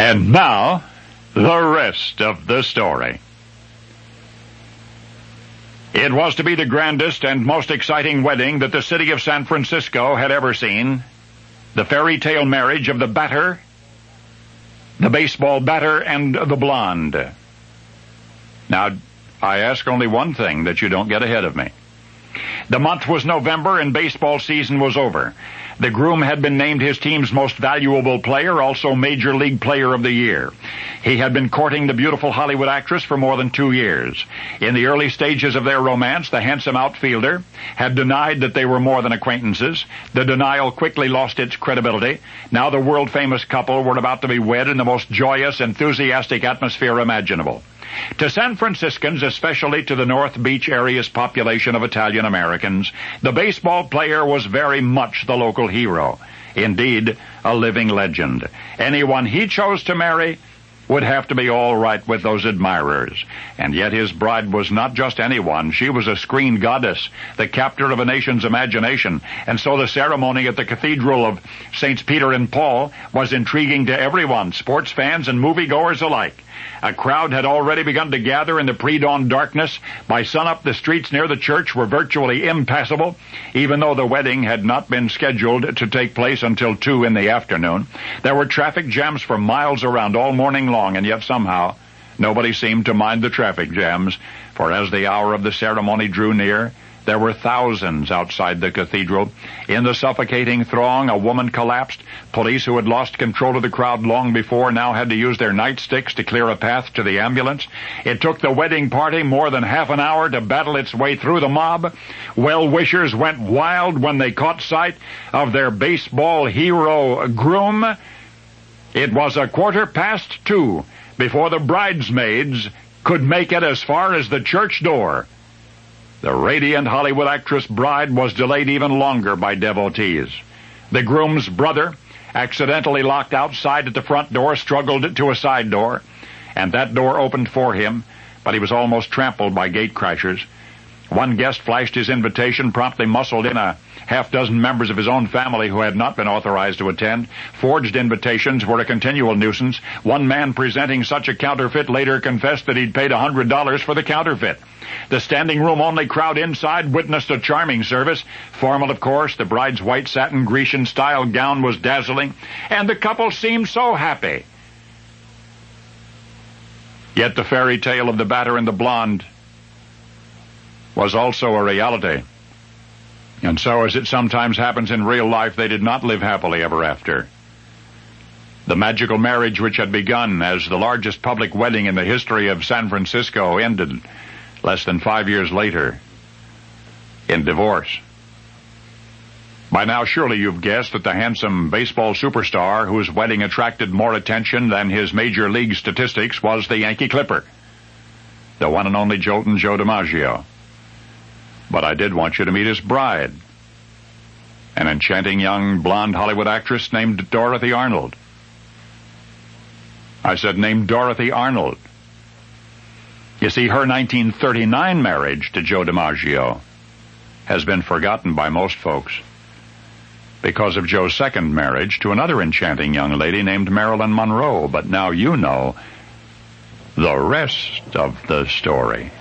And now, the rest of the story. It was to be the grandest and most exciting wedding that the city of San Francisco had ever seen. The fairy tale marriage of the batter, the baseball batter, and the blonde. Now, I ask only one thing, that you don't get ahead of me. The month was November and baseball season was over. The groom had been named his team's most valuable player, also Major League Player of the Year. He had been courting the beautiful Hollywood actress for more than 2 years. In the early stages of their romance, the handsome outfielder had denied that they were more than acquaintances. The denial quickly lost its credibility. Now the world-famous couple were about to be wed in the most joyous, enthusiastic atmosphere imaginable. To San Franciscans, especially to the North Beach area's population of Italian Americans, the baseball player was very much the local hero. Indeed, a living legend. Anyone he chose to marry would have to be all right with those admirers. And yet his bride was not just anyone. She was a screen goddess, the captor of a nation's imagination. And so the ceremony at the Cathedral of Saints Peter and Paul was intriguing to everyone, sports fans and moviegoers alike. A crowd had already begun to gather in the pre-dawn darkness. By sunup, the streets near the church were virtually impassable, even though the wedding had not been scheduled to take place until 2 in the afternoon. There were traffic jams for miles around all morning long, and yet somehow nobody seemed to mind the traffic jams, for as the hour of the ceremony drew near, there were thousands outside the cathedral. In the suffocating throng, a woman collapsed. Police who had lost control of the crowd long before now had to use their nightsticks to clear a path to the ambulance. It took the wedding party more than half an hour to battle its way through the mob. Well-wishers went wild when they caught sight of their baseball hero groom. It was 2:15 before the bridesmaids could make it as far as the church door. The radiant Hollywood actress bride was delayed even longer by devotees. The groom's brother, accidentally locked outside at the front door, struggled to a side door, and that door opened for him, but he was almost trampled by gatecrashers. One guest flashed his invitation, promptly muscled in a half-dozen members of his own family who had not been authorized to attend. Forged invitations were a continual nuisance. One man presenting such a counterfeit later confessed that he'd paid $100 for the counterfeit. The standing-room-only crowd inside witnessed a charming service. Formal, of course, the bride's white satin Grecian-style gown was dazzling, and the couple seemed so happy. Yet the fairy tale of the batter and the blonde was also a reality. And so, as it sometimes happens in real life, they did not live happily ever after. The magical marriage which had begun as the largest public wedding in the history of San Francisco ended less than 5 years later in divorce. By now, surely you've guessed that the handsome baseball superstar whose wedding attracted more attention than his major league statistics was the Yankee Clipper, the one and only Joltin' Joe DiMaggio. But I did want you to meet his bride, an enchanting young blonde Hollywood actress named Dorothy Arnold. I said named Dorothy Arnold. You see, her 1939 marriage to Joe DiMaggio has been forgotten by most folks because of Joe's second marriage to another enchanting young lady named Marilyn Monroe. But now you know the rest of the story.